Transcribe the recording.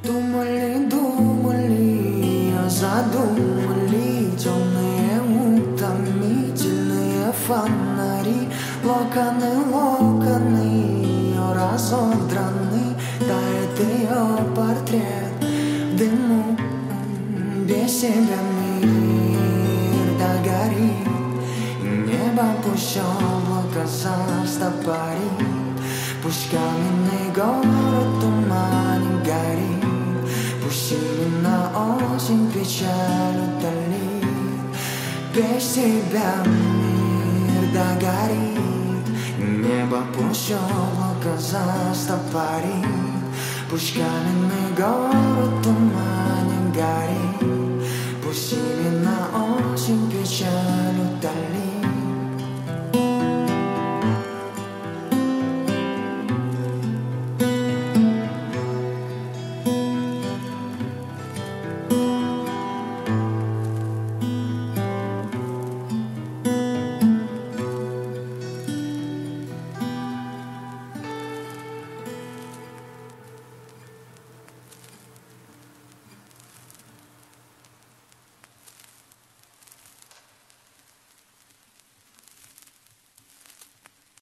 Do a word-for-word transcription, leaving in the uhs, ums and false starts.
Думали, думали, а задумали темные утомительные фонари. Локоны, локоны, разодраны, тает ее портрет в дыму. Без тебя мир догорит, небо пусть облако застопорит. Пусть каменный город в тумане горит, пусть именно осень печаль утолит. Без тебя мир догорит, небо пусть облако застопорит. Пусть каменный город в тумане горит, пусть именно осень печаль утолит.